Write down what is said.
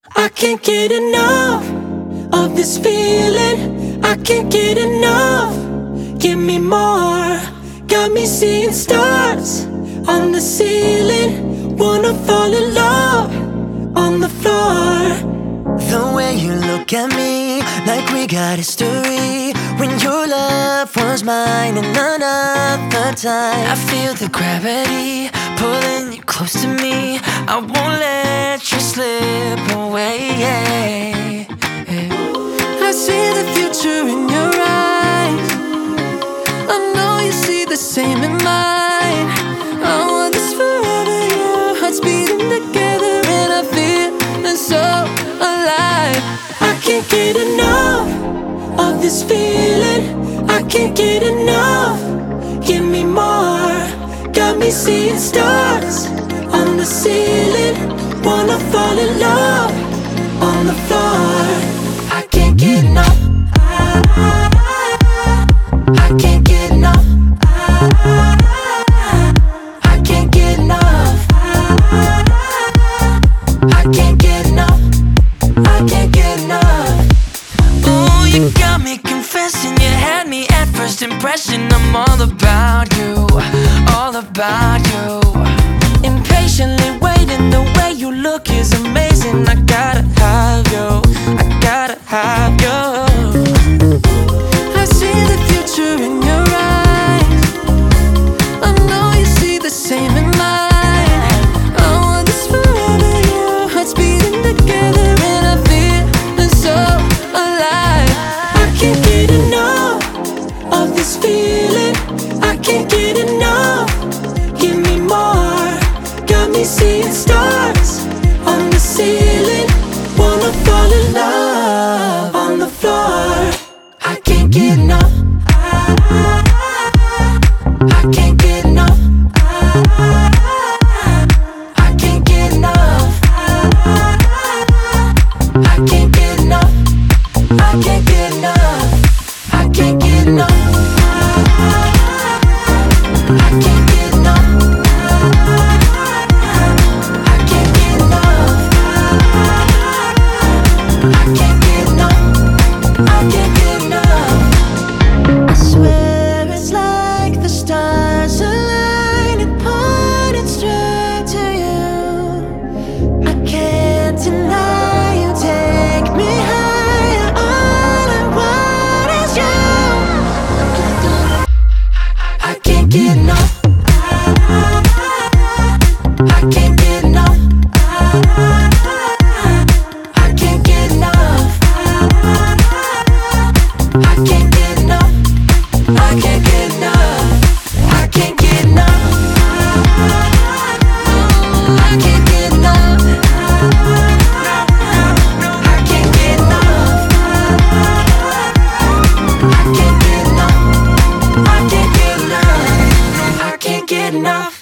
I can't get enough of this feeling. I can't get enough. Give me more. Got me seeing stars on the ceiling. Wanna fall in love on the floor. The way you look at me, like we got history. When your love was mine another time, I feel the gravity pulling you close to me. I won't let you slip away. I see the future in your eyes. I know you see the same in mine. I want this forever, yeah. Hearts beating together and I feel so alive. I can't get enough of this feeling. I can't get enough. Give me more. Got me seeing stars on the ceiling. Wanna fall in love on the floor. I can't get enough. I can't get enough. I can't get enough. I can't get enough. I can't get enough. Ooh, you got me confessing. You had me at first impression. I'm all about you, all about you. Impatiently waiting, the way you look is amazing. I gotta have you, I gotta have you. I see the future in your eyes. I know you see the same in mine. I want this forever, yeah. Hearts beating together and I feel so alive. I can't get enough of this feeling. I can't get enough. Give me more. Got me seeing stars on the ceiling. Wanna fall in love on the floor. I can't get enough. I can't get enough. I can't get enough. I can't get enough. I can't get enough. I can't get enough. I can't get enough. I can't get enough. I can't get enough. I can't get enough. I swear it's like the stars align and pointing straight to you. I can't deny you take me higher. All I want is you. I can't get enough. I can't get enough. I can't get enough. I can't get enough. I can't get enough. I can't get enough. I can't get enough. I can't get enough. I can't get enough. I can't get enough. I can't get enough.